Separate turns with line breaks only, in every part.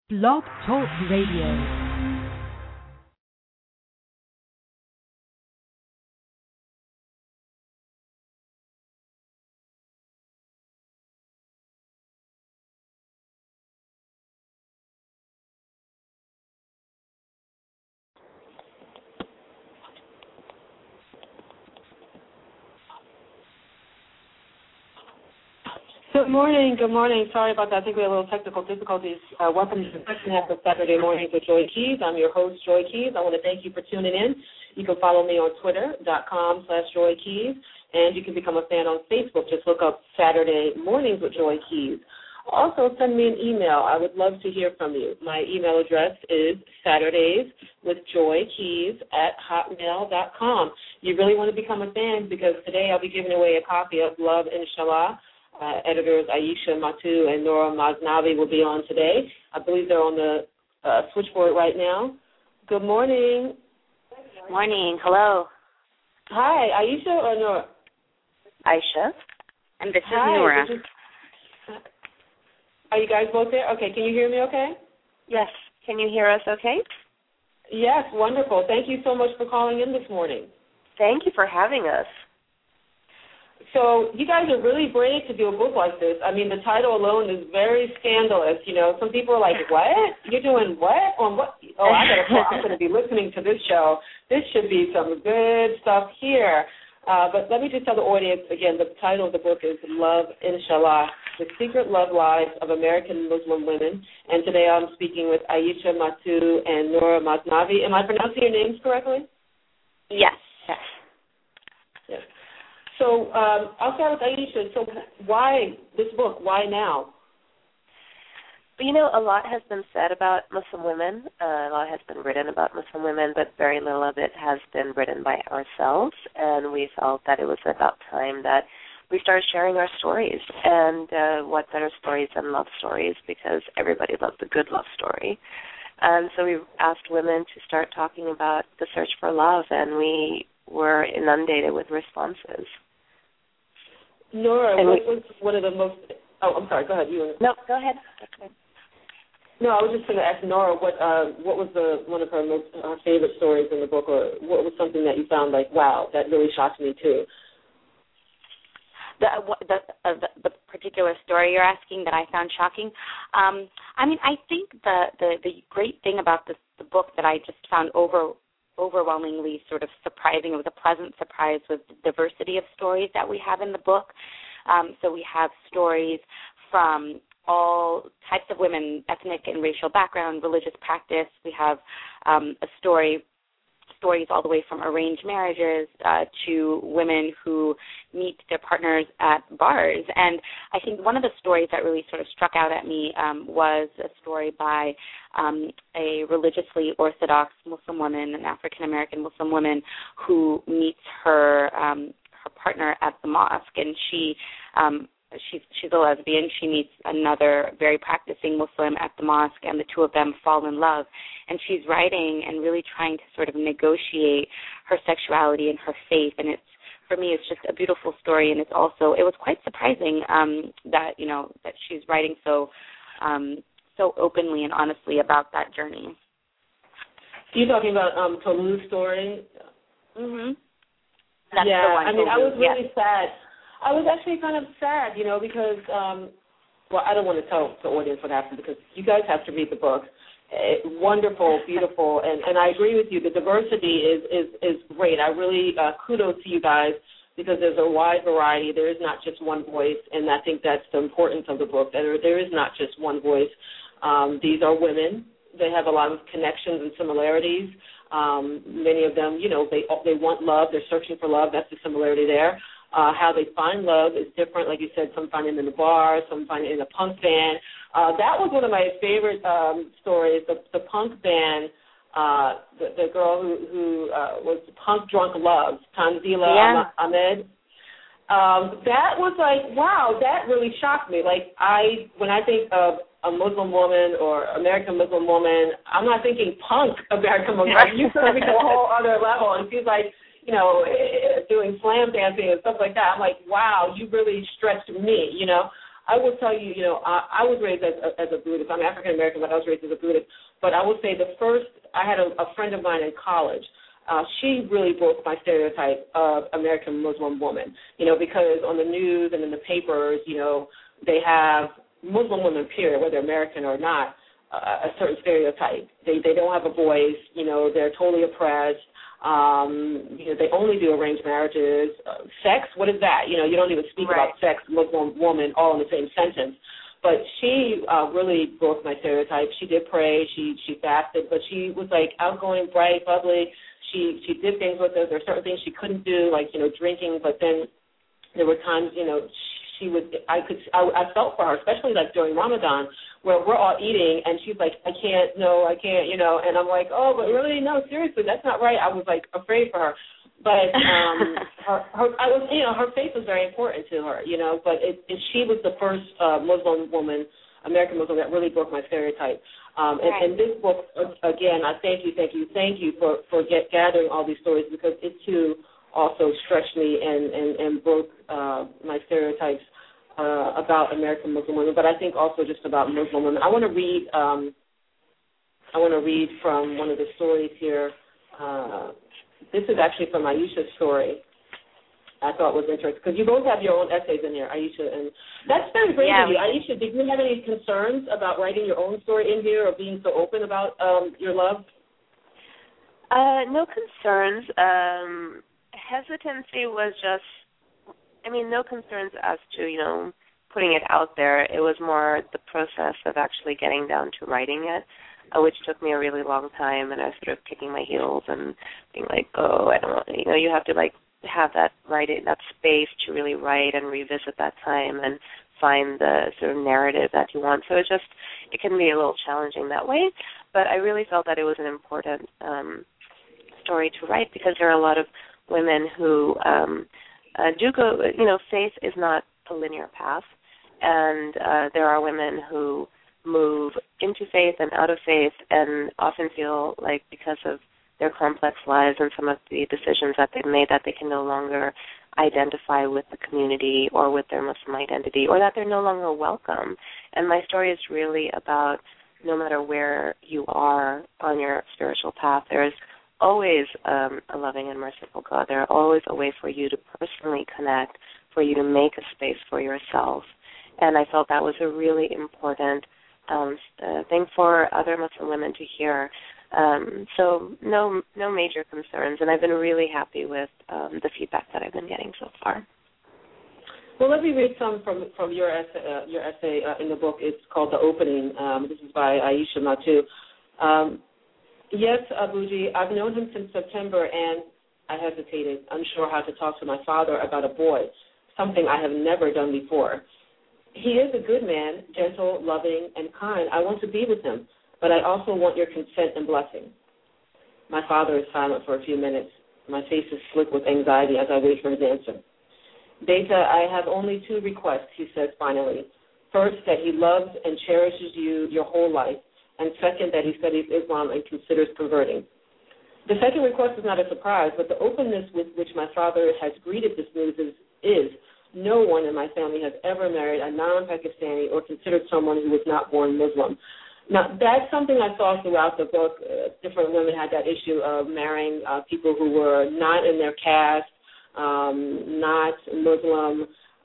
Blog Talk Radio.
Good morning. Good morning. Sorry about that. I think we had a little technical difficulties. Welcome to the second half of Saturday Mornings with Joy Keys. I'm your host, Joy Keys. I want to thank you for tuning in. You can follow me on Twitter.com/Joy Keys, and you can become a fan on Facebook. Just look up Saturday Mornings with Joy Keys. Also, send me an email. I would love to hear from you. My email address is saturdayswithjoykeys@hotmail.com. You really want to become a fan because today I'll be giving away a copy of Love, Inshallah. Editors Aisha Matu and Nora Maznavi will be on today. I believe they're on the switchboard right now. Good morning.
Morning. Hello.
Hi, Aisha or Nora?
Aisha. And this is
Hi,
Nora.
Are you guys both there? Okay, can you hear me okay?
Yes. Can you hear us okay?
Yes, wonderful. Thank you so much for calling in this morning.
Thank you for having us.
So you guys are really brave to do a book like this. I mean, the title alone is very scandalous. You know, some people are like, "What? You're doing what? On what? Oh, I'm going to be listening to this show. This should be some good stuff here." But let me just tell the audience again. The title of the book is Love, Inshallah: The Secret Love Lives of American Muslim Women. And today I'm speaking with Aisha Matu and Nora Maznavi. Am I pronouncing your names correctly?
Yes. Yes.
Yes. So I'll start with Aisha. So why this book? Why now?
You know, a lot has been said about Muslim women. A lot has been written about Muslim women, but very little of it has been written by ourselves. And we felt that it was about time that we started sharing our stories. And what better stories than love stories, because everybody loves a good love story. And so we asked women to start talking about the search for love, and we were inundated with responses.
Nora, what was one of the most... Oh, I'm sorry. Go ahead.
No, go ahead. Okay.
No, I was just going to ask Nora what was one of her most favorite stories in the book, or what was something that you found like, wow, that really shocked me too?
The particular story you're asking that I found shocking. I mean, I think the great thing about the book that I just found overwhelmingly sort of surprising, it was a pleasant surprise, was the diversity of stories that we have in the book. So we have stories from all types of women, ethnic and racial background, religious practice. We have stories all the way from arranged marriages to women who meet their partners at bars. And I think one of the stories that really sort of struck out at me was a story by a religiously Orthodox Muslim woman, an African-American Muslim woman, who meets her partner at the mosque. And she's a lesbian. She meets another very practicing Muslim at the mosque, and the two of them fall in love. And she's writing and really trying to sort of negotiate her sexuality and her faith. And for me, it's just a beautiful story. And it was quite surprising that she's writing so openly and honestly about that journey.
You're talking about Tolu's story?
Mm-hmm.
That's the one. I mean, I was really sad. I was actually kind of sad, because, I don't want to tell the audience what happened because you guys have to read the book. Wonderful, beautiful, and I agree with you. The diversity is great. I really kudos to you guys because there's a wide variety. There is not just one voice, and I think that's the importance of the book, that there is not just one voice. These are women. They have a lot of connections and similarities. Many of them, they want love. They're searching for love. That's the similarity there. How they find love is different. Like you said, some find it in the bar, some find it in a punk band. That was one of my favorite stories, the punk band, the girl who was Punk Drunk Love, Tanzila Ahmed. That was like, wow, that really shocked me. Like, when I think of a Muslim woman or American Muslim woman, I'm not thinking punk American Muslim. You took me to a whole other level, and she's like, doing slam dancing and stuff like that. I'm like, wow, you really stretched me, I will tell you, I was raised as a Buddhist. I'm African American, but I was raised as a Buddhist. But I would say I had a friend of mine in college. She really broke my stereotype of American Muslim woman, because on the news and in the papers, they have Muslim women, period, whether American or not, a certain stereotype. They don't have a voice, they're totally oppressed. They only do arranged marriages. Sex, what is that? You don't even speak about sex, Muslim woman, all in the same sentence. But she really broke my stereotype. She did pray, she fasted, but she was like outgoing, bright, bubbly. She did things with us. There were certain things she couldn't do, like drinking. But then there were times, she would. I felt for her, especially like during Ramadan, where we're all eating, and she's like, I can't, and I'm like, oh, but really, no, seriously, that's not right. I was like afraid for her. But her faith was very important to her, But she was the first Muslim woman, American Muslim, that really broke my stereotype. And this book, again, I thank you for gathering all these stories, because it too also stretched me and broke my stereotypes about American Muslim women. But I think also just about Muslim women. I want to read from one of the stories here. This is actually from Aisha's story. I thought was interesting, because you both have your own essays in here, Aisha, and that's very brave of you. Aisha, did you have any concerns about writing your own story in here or being so open about your love?
No concerns. Hesitancy was just, no concerns as to, putting it out there. It was more the process of actually getting down to writing it, which took me a really long time, and I was sort of kicking my heels and being like, oh, I don't know, you have to have that space to really write and revisit that time and find the sort of narrative that you want. So it can be a little challenging that way, but I really felt that it was an important story to write, because there are a lot of women who do go, faith is not a linear path, and there are women who move into faith and out of faith and often feel like, because of their complex lives and some of the decisions that they've made, that they can no longer identify with the community or with their Muslim identity, or that they're no longer welcome. And my story is really about, no matter where you are on your spiritual path, there's always a loving and merciful God. There's always a way for you to personally connect, for you to make a space for yourself. And I felt that was a really important thing for other Muslim women to hear. So no major concerns, and I've been really happy with the feedback that I've been getting so far.
Well, let me read some from your essay in the book. It's called The Opening. This is by Aisha Matu. Yes, Abuji, I've known him since September, and I hesitated, unsure how to talk to my father about a boy, something I have never done before. He is a good man, gentle, loving, and kind. I want to be with him, but I also want your consent and blessing. My father is silent for a few minutes. My face is slick with anxiety as I wait for his answer. Beta, I have only 2 requests, he says finally. First, that he loves and cherishes you your whole life, and second, that he studies Islam and considers converting. The second request is not a surprise, but the openness with which my father has greeted this news is no one in my family has ever married a non-Pakistani or considered someone who was not born Muslim. Now, that's something I saw throughout the book. Different women had that issue of marrying people who were not in their caste, not Muslim.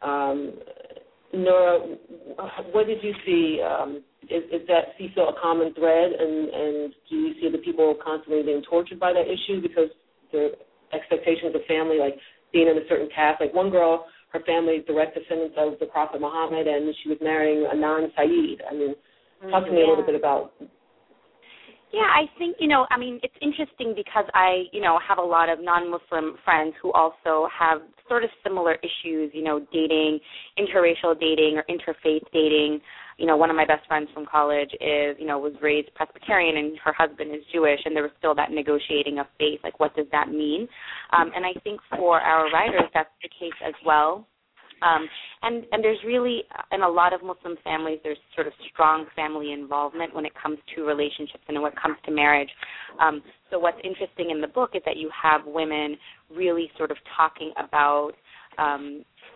Nora, what did you see? Is that still a common thread, and do you see the people constantly being tortured by that issue because the expectations of family, like being in a certain caste? Like one girl, her family direct descendants of the Prophet Muhammad, and she was marrying a non-Sayyid. I mean, talk to me a little bit about.
Yeah, I think, it's interesting because I, have a lot of non-Muslim friends who also have sort of similar issues, dating, interracial dating or interfaith dating. One of my best friends from college was raised Presbyterian and her husband is Jewish, and there was still that negotiating of faith, like what does that mean? And I think for our writers that's the case as well. And there's really, in a lot of Muslim families, there's sort of strong family involvement when it comes to relationships and when it comes to marriage. So what's interesting in the book is that you have women really sort of talking about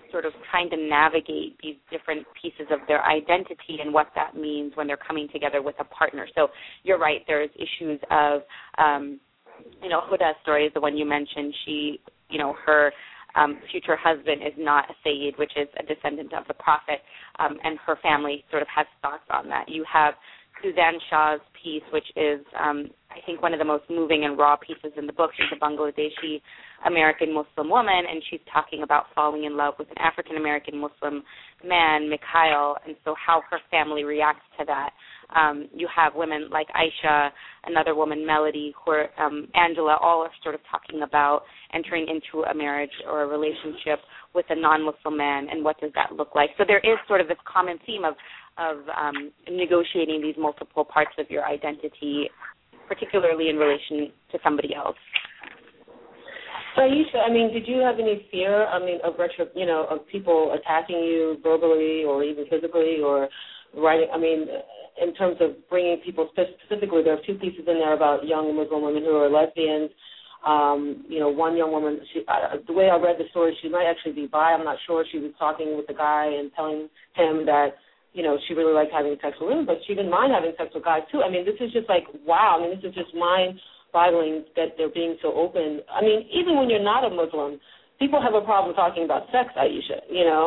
sort of trying to navigate these different pieces of their identity and what that means when they're coming together with a partner. So you're right, there's issues of, Huda's story is the one you mentioned. She, her future husband is not a Sayyid, which is a descendant of the Prophet, and her family sort of has thoughts on that. You have Suzanne Shah's piece, which is, I think, one of the most moving and raw pieces in the book. She's a Bangladeshi American Muslim woman, and she's talking about falling in love with an African American Muslim man, Mikhail, and so how her family reacts to that. You have women like Aisha, another woman, Melody, Angela, all are sort of talking about entering into a marriage or a relationship with a non-Muslim man, and what does that look like. So there is sort of this common theme of negotiating these multiple parts of your identity, particularly in relation to somebody else.
So Aisha, did you have any fear, of people attacking you verbally or even physically or writing, in terms of bringing people, specifically there are two pieces in there about young Muslim women who are lesbians. One young woman, the way I read the story, she might actually be bi, I'm not sure. She was talking with the guy and telling him that, she really liked having sex with women, but she didn't mind having sex with guys too. This is just like, wow. This is just mind-boggling that they're being so open. Even when you're not a Muslim, people have a problem talking about sex, Aisha,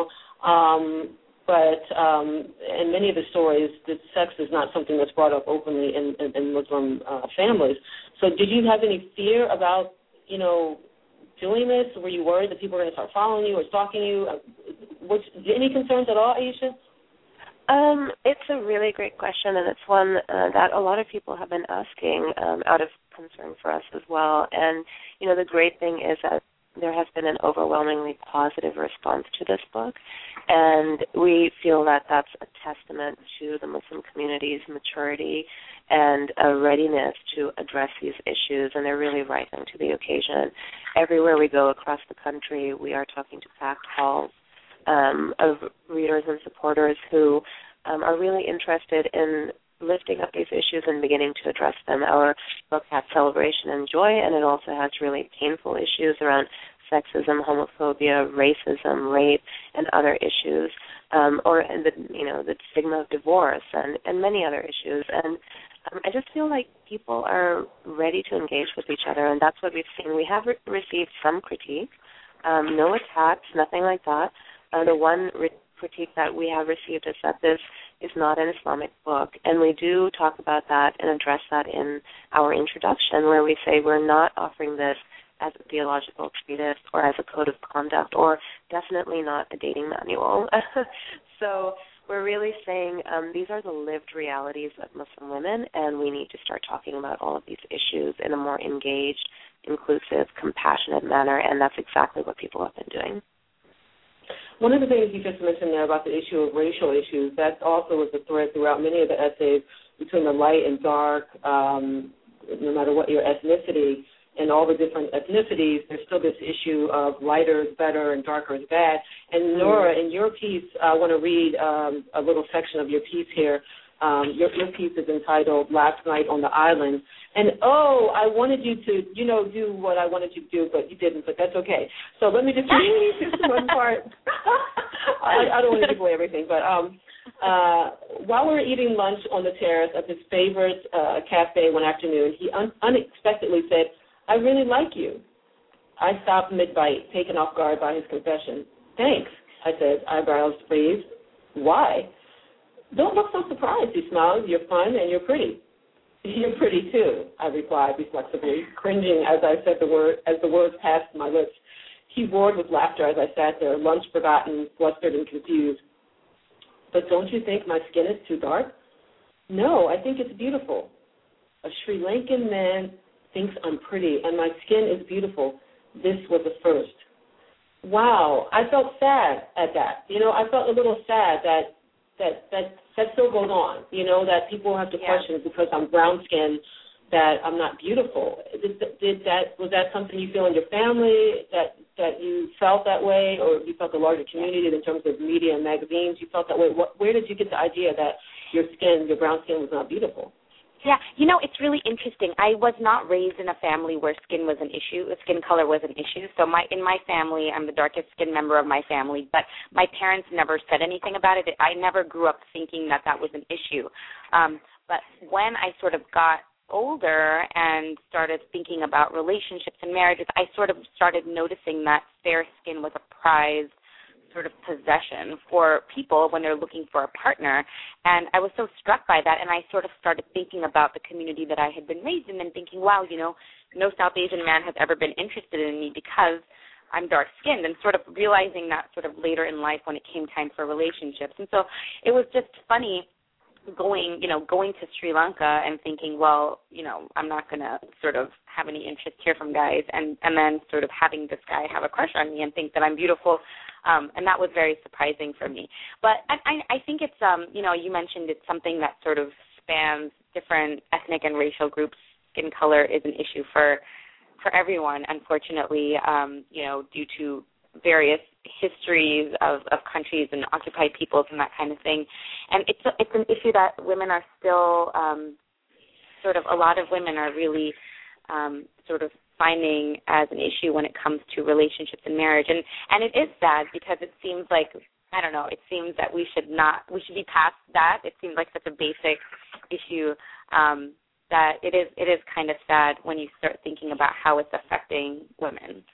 But in many of the stories, the sex is not something that's brought up openly in Muslim families. So did you have any fear about, doing this? Were you worried that people were going to start following you or stalking you? Any concerns at all, Aisha?
It's a really great question, and it's one that a lot of people have been asking out of concern for us as well. And, the great thing is that there has been an overwhelmingly positive response to this book, and we feel that that's a testament to the Muslim community's maturity and a readiness to address these issues, and they're really rising to the occasion. Everywhere we go across the country, we are talking to packed halls of readers and supporters who are really interested in lifting up these issues and beginning to address them. Our book has celebration and joy, and it also has really painful issues around sexism, homophobia, racism, rape, and other issues, or the stigma of divorce and many other issues. And I just feel like people are ready to engage with each other, and that's what we've seen. We have received some critique, no attacks, nothing like that. The one critique that we have received is that this is not an Islamic book, and we do talk about that and address that in our introduction, where we say we're not offering this as a theological treatise or as a code of conduct, or definitely not a dating manual. So we're really saying these are the lived realities of Muslim women, and we need to start talking about all of these issues in a more engaged, inclusive, compassionate manner, and that's exactly what people have been doing.
One of the things you just mentioned there about the issue of racial issues, that also was a thread throughout many of the essays between the light and dark, no matter what your ethnicity, and all the different ethnicities, there's still this issue of lighter is better and darker is bad. And Nora, in your piece, I want to read a little section of your piece here. Your piece is entitled Last Night on the Island. And, I wanted you to, do what I wanted you to do, but you didn't, but that's okay. So let me just read this one part. I don't want to give away everything, but while we were eating lunch on the terrace of his favorite cafe one afternoon, he unexpectedly said, "I really like you." I stopped mid-bite, taken off guard by his confession. "Thanks," I said, eyebrows raised. "Why?" "Don't look so surprised," he smiled. "You're fun and you're pretty." "You're pretty too," I replied reflexively, cringing as I said the words passed my lips. He roared with laughter as I sat there, lunch forgotten, flustered and confused. "But don't you think my skin is too dark?" "No, I think it's beautiful." "A Sri Lankan man thinks I'm pretty and my skin is beautiful. This was a first." Wow, I felt sad at that. I felt a little sad that still goes on, that people have to question because I'm brown-skinned that I'm not beautiful. Was that something you feel in your family, that you felt that way, or you felt the larger community in terms of media and magazines, you felt that way? Where did you get the idea that your brown skin was not beautiful?
Yeah, it's really interesting. I was not raised in a family where skin was an issue, skin color was an issue. So in my family, I'm the darkest skinned member of my family, but my parents never said anything about it. I never grew up thinking that was an issue. But when I sort of got older and started thinking about relationships and marriages, I sort of started noticing that fair skin was a prized sort of possession for people when they're looking for a partner. And I was so struck by that, and I sort of started thinking about the community that I had been raised in and thinking, wow, no South Asian man has ever been interested in me because I'm dark-skinned, and sort of realizing that sort of later in life when it came time for relationships. And so it was just funny going to Sri Lanka and thinking, well, I'm not going to sort of have any interest here from guys, and then sort of having this guy have a crush on me and think that I'm beautiful. And that was very surprising for me. But I think it's, you mentioned it's something that sort of spans different ethnic and racial groups. Skin color is an issue for everyone, unfortunately, due to various histories of countries and occupied peoples and that kind of thing. And it's an issue that women are still a lot of women are really sort of finding as an issue when it comes to relationships and marriage. And it is sad because it seems like, I don't know, it seems that we should be past that. It seems like such a basic issue that it is kind of sad when you start thinking about how it's affecting women.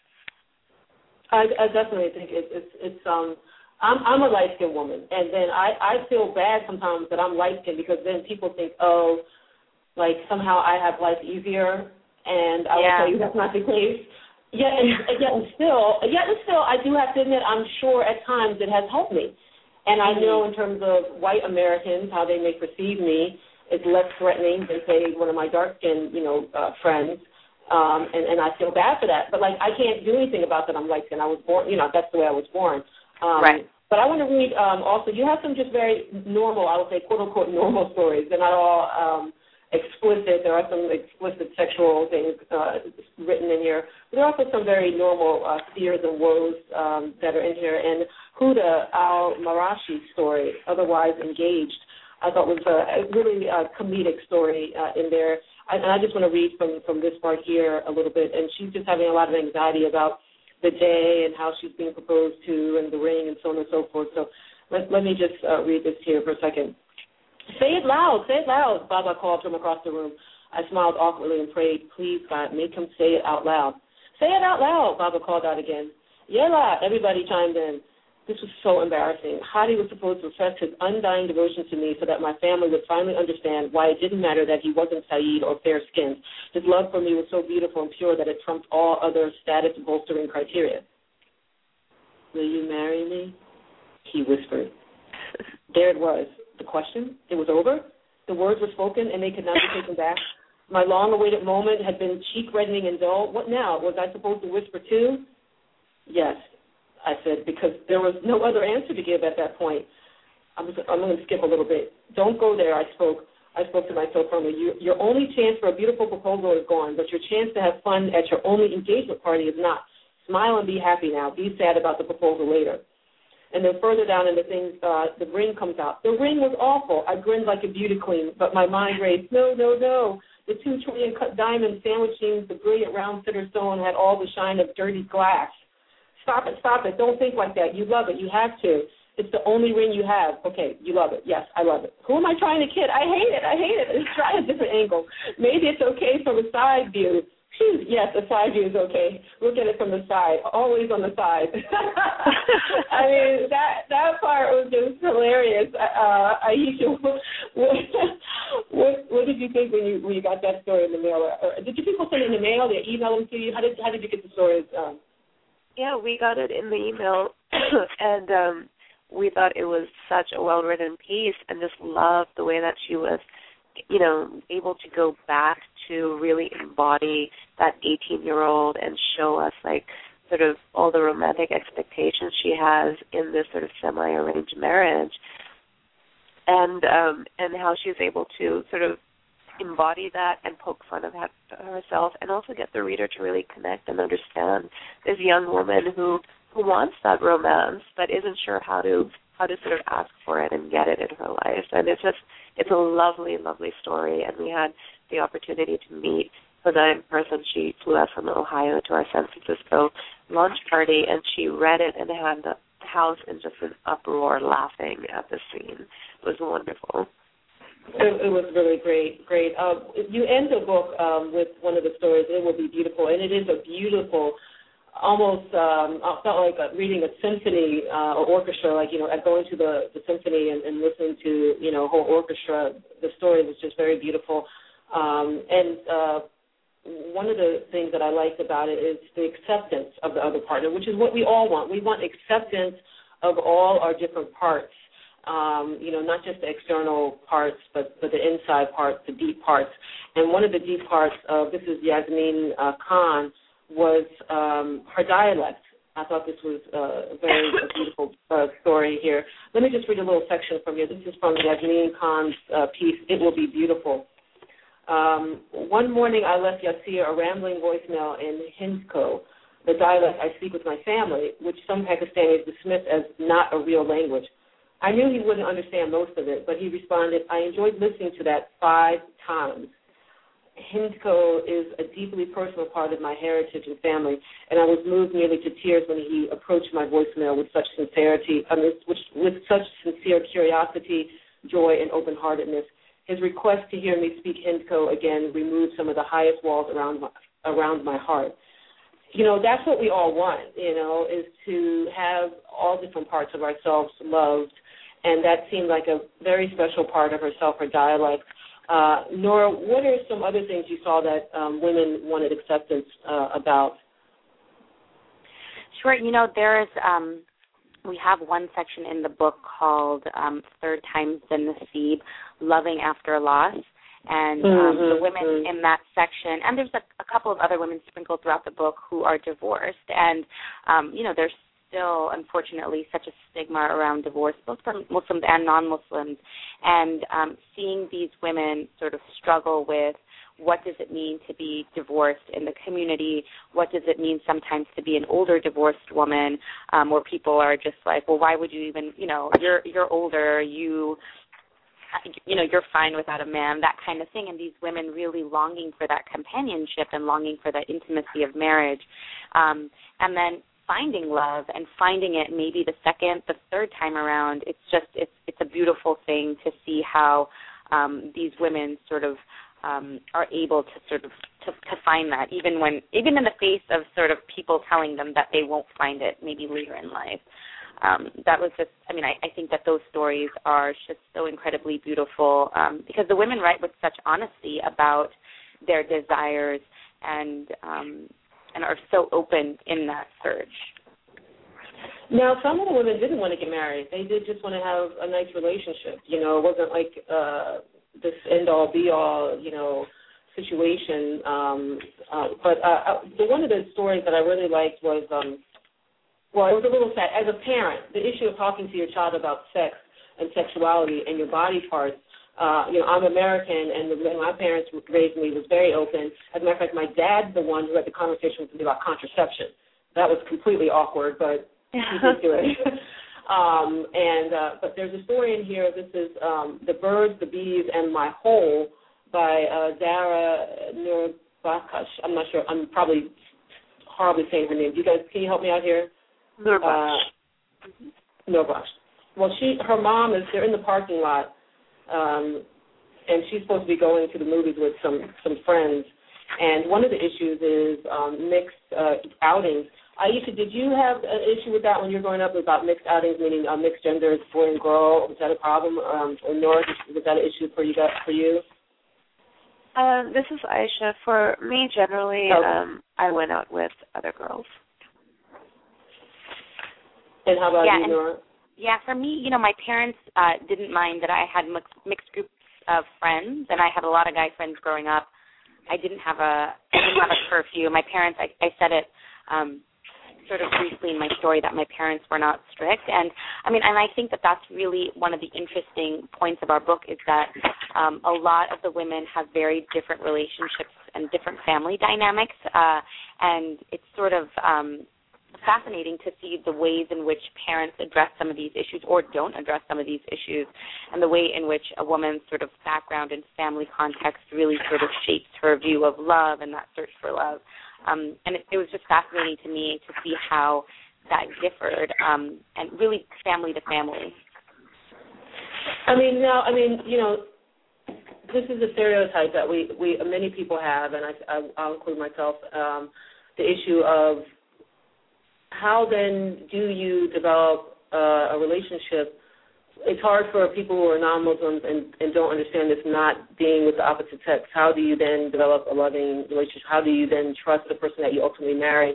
I definitely think it's I'm a light-skinned woman, and then I feel bad sometimes that I'm light-skinned because then people think, oh, like somehow I have life easier, and I will tell you that's not the case. Yet still, I do have to admit, I'm sure at times it has helped me. And I know in terms of white Americans, how they may perceive me is less threatening than, say, one of my dark-skinned, friends. And I feel bad for that. But, I can't do anything about that. I'm light-skinned. I was born, that's the way I was born.
Right.
But I want to read also, you have some just very normal, I would say, quote-unquote, normal stories. They're not all explicit. There are some explicit sexual things written in here. But there are also some very normal fears and woes that are in here. And Huda al-Marashi's story, Otherwise Engaged, I thought was a really comedic story in there. And I just want to read from this part here a little bit. And she's just having a lot of anxiety about the day and how she's being proposed to and the ring and so on and so forth. So let me just read this here for a second. Say it loud, Baba called from across the room. I smiled awkwardly and prayed, please, God, make him say it out loud. Say it out loud, Baba called out again. Yella, everybody chimed in. This was so embarrassing. Hadi was supposed to profess his undying devotion to me so that my family would finally understand why it didn't matter that he wasn't Saeed or fair-skinned. His love for me was so beautiful and pure that it trumped all other status-bolstering criteria. Will you marry me? He whispered. There it was. The question? It was over? The words were spoken and they could not be taken back? My long-awaited moment had been cheek-reddening and dull. What now? Was I supposed to whisper too? Yes, I said, because there was no other answer to give at that point. I'm going to skip a little bit. Don't go there, I spoke to myself firmly. Your only chance for a beautiful proposal is gone, but your chance to have fun at your only engagement party is not. Smile and be happy now. Be sad about the proposal later. And then further down in the things, the ring comes out. The ring was awful. I grinned like a beauty queen, but my mind raced, no. The 2 trillion cut diamonds sandwiching the brilliant round center stone had all the shine of dirty glass. Stop it. Don't think like that. You love it. You have to. It's the only ring you have. Okay, you love it. Yes, I love it. Who am I trying to kid? I hate it. Let's try a different angle. Maybe it's okay from a side view. Phew, yes, a side view is okay. Look at it from the side. Always on the side. I mean, that part was just hilarious. Aisha, what did you think when you got that story in the mail? Or did you people send it in the mail? Did they email them to you? How did you get the stories?
Yeah, we got it in the email, and we thought it was such a well-written piece and just loved the way that she was, able to go back to really embody that 18-year-old and show us, sort of all the romantic expectations she has in this sort of semi-arranged marriage, and how she's able to sort of embody that and poke fun of herself, and also get the reader to really connect and understand this young woman who wants that romance but isn't sure how to how to sort of ask for it and get it in her life. And it's a lovely, lovely story. And we had the opportunity to meet Huda in person. She flew out from Ohio to our San Francisco launch party, and she read it and had the house in just an uproar laughing at the scene. It was wonderful.
It was really great. You end the book with one of the stories, It Will Be Beautiful, and it is a beautiful, almost, I felt like reading a symphony or orchestra, like, going to the symphony and listening to, a whole orchestra. The story was just very beautiful. And one of the things that I liked about it is the acceptance of the other partner, which is what we all want. We want acceptance of all our different parts, not just the external parts, but the inside parts, the deep parts. And one of the deep parts of, this is Yasmin Khan, was her dialect. I thought this was a very beautiful story here. Let me just read a little section from here. This is from Yasmin Khan's piece, It Will Be Beautiful. One morning I left Yasir a rambling voicemail in Hindko, the dialect I speak with my family, which some Pakistanis dismiss as not a real language. I knew he wouldn't understand most of it, but he responded, I enjoyed listening to that 5 times. Hindko is a deeply personal part of my heritage and family, and I was moved nearly to tears when he approached my voicemail with such sincerity, with such sincere curiosity, joy, and open-heartedness. His request to hear me speak Hindko again removed some of the highest walls around my heart. That's what we all want, is to have all different parts of ourselves loved, and that seemed like a very special part of herself, her dialect. Nora, what are some other things you saw that women wanted acceptance about?
Sure. There is, we have one section in the book called Third Times the Nasib, Loving After Loss. And the women in that section, and there's a couple of other women sprinkled throughout the book who are divorced. And, there's still, unfortunately, such a stigma around divorce, both for Muslims and non-Muslims. And seeing these women sort of struggle with what does it mean to be divorced in the community, what does it mean sometimes to be an older divorced woman, where people are just like, well, why would you even, you're older, you're fine without a man, that kind of thing, and these women really longing for that companionship and longing for that intimacy of marriage, and then finding love and finding it maybe the second, the third time around. It's a beautiful thing to see how these women sort of are able to sort of to find that, even in the face of sort of people telling them that they won't find it maybe later in life. That was just, I think that those stories are just so incredibly beautiful because the women write with such honesty about their desires and are so open in that search.
Now, some of the women didn't want to get married. They did just want to have a nice relationship. It wasn't like this end-all, be-all, situation. But one of the stories that I really liked was well, it was a little sad. As a parent, the issue of talking to your child about sex and sexuality and your body parts, I'm American, and the way my parents raised me was very open. As a matter of fact, my dad's the one who had the conversation with me about contraception. That was completely awkward, but he did do it. But there's a story in here. This is The Birds, the Bees, and My Hole by Dara Nurbakash. I'm not sure. I'm probably horribly saying her name. Can you help me out here?
Nurbash.
Well, her mom they're in the parking lot, and she's supposed to be going to the movies with some friends. And one of the issues is mixed outings. Aisha, did you have an issue with that when you were growing up about mixed outings, meaning mixed genders, boy and girl? Was that a problem? Or Nora, was that an issue for you?
This is Aisha. For me, generally, I went out with other girls.
And how about you, Nora?
Yeah, for me, my parents didn't mind that I had mixed groups of friends, and I had a lot of guy friends growing up. I didn't have a curfew. My parents, I said it sort of briefly in my story that my parents were not strict, and I think that that's really one of the interesting points of our book is that a lot of the women have very different relationships and different family dynamics, and it's sort of fascinating to see the ways in which parents address some of these issues or don't address some of these issues, and the way in which a woman's sort of background and family context really sort of shapes her view of love and that search for love. And it was just fascinating to me to see how that differed, and really family to family.
This is a stereotype that we many people have, and I'll include myself. The issue of how then do you develop a relationship? It's hard for people who are non-Muslims and don't understand this, not being with the opposite sex. How do you then develop a loving relationship? How do you then trust the person that you ultimately marry?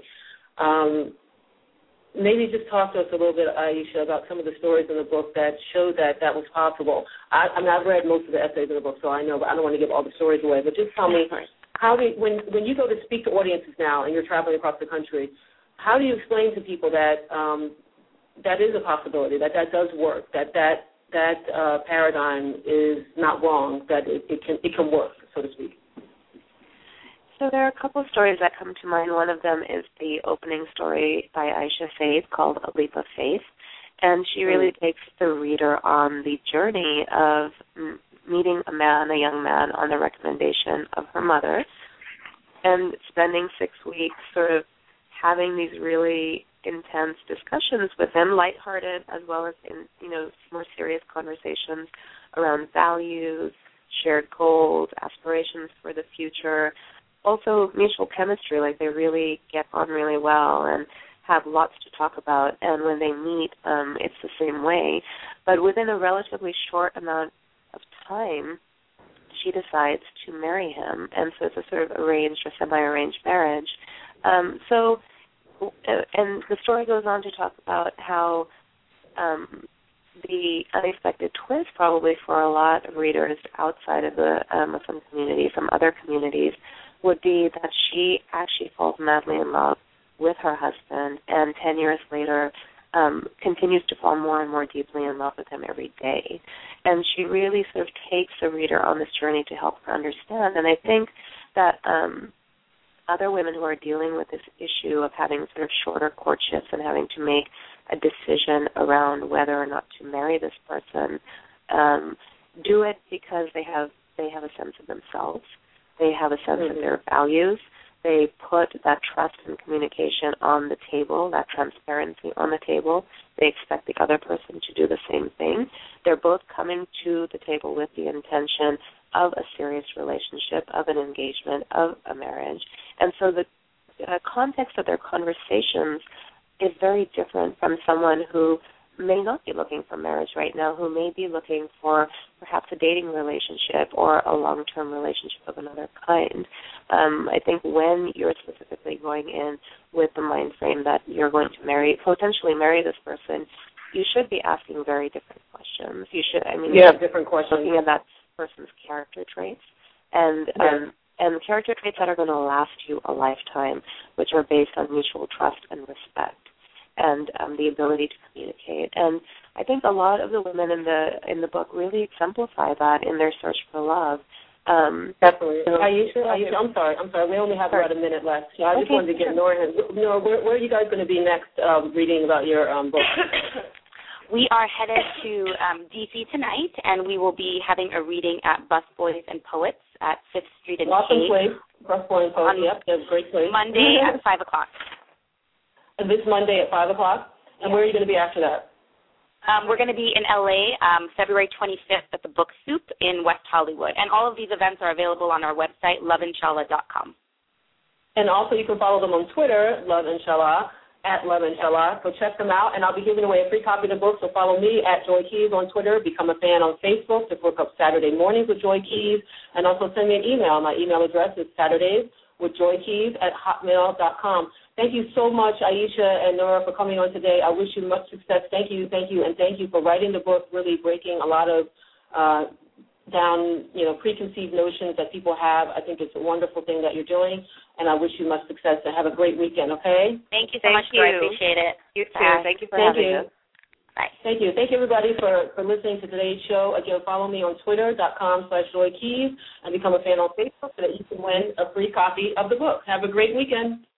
Maybe just talk to us a little bit, Aisha, about some of the stories in the book that showed that was possible. I've read most of the essays in the book, so I know, but I don't want to give all the stories away. But just tell me, when you go to speak to audiences now and you're traveling across the country, how do you explain to people that that is a possibility, that does work, that paradigm is not wrong, that it can work, so to speak?
So there are a couple of stories that come to mind. One of them is the opening story by Aisha Faith called A Leap of Faith. And she really takes the reader on the journey of meeting a young man, on the recommendation of her mother, and spending 6 weeks sort of having these really intense discussions with him, lighthearted as well as more serious conversations around values, shared goals, aspirations for the future. Also mutual chemistry, like they really get on really well and have lots to talk about. And when they meet, it's the same way. But within a relatively short amount of time, she decides to marry him. And so it's a sort of arranged or semi-arranged marriage. And the story goes on to talk about how the unexpected twist probably for a lot of readers outside of the Muslim community, from other communities, would be that she actually falls madly in love with her husband, and 10 years later continues to fall more and more deeply in love with him every day. And she really sort of takes the reader on this journey to help her understand. And I think that other women who are dealing with this issue of having sort of shorter courtships and having to make a decision around whether or not to marry this person do it because they have a sense of themselves. They have a sense of their values. They put that trust and communication on the table, that transparency on the table. They expect the other person to do the same thing. They're both coming to the table with the intention of a serious relationship, of an engagement, of a marriage. And so the context of their conversations is very different from someone who may not be looking for marriage right now, who may be looking for perhaps a dating relationship or a long-term relationship of another kind. I think when you're specifically going in with the mind frame that you're going to potentially marry this person, you should be asking very different questions. You should,
different questions.
Looking at that person's character traits and character traits that are going to last you a lifetime, which are based on mutual trust and respect, and the ability to communicate. And I think a lot of the women in the book really exemplify that in their search for love.
Definitely. Aisha, I'm sorry. We only have about a minute left. So I just wanted to get Nora. Where are you guys going to be next reading about your book?
We are headed to D.C. tonight, and we will be having a reading at Busboys and Poets at 5th Street and
awesome place. Busboys and Poets, yep, that's a great place.
Monday at 5 o'clock.
And this Monday at 5 o'clock? And where are you going to be after that?
We're going to be in L.A. February 25th at the Book Soup in West Hollywood. And all of these events are available on our website, loveinshallah.com.
And also you can follow them on Twitter, loveinshallah, at loveinshallah. So check them out. And I'll be giving away a free copy of the book. So follow me at Joy Keys on Twitter. Become a fan on Facebook to book up Saturday mornings with Joy Keys. And also send me an email. My email address is saturdayswithjoykeys@hotmail.com. Thank you so much, Aisha and Nora, for coming on today. I wish you much success. Thank you, and thank you for writing the book, really breaking a lot of down, preconceived notions that people have. I think it's a wonderful thing that you're doing, and I wish you much success. And have a great weekend, okay?
Thank you so much, Joy. I appreciate it.
You too. Thank you for having us.
Bye.
Thank you. Thank you, everybody, for listening to today's show. Again, follow me on Twitter.com/JoyKeys and become a fan on Facebook so that you can win a free copy of the book. Have a great weekend.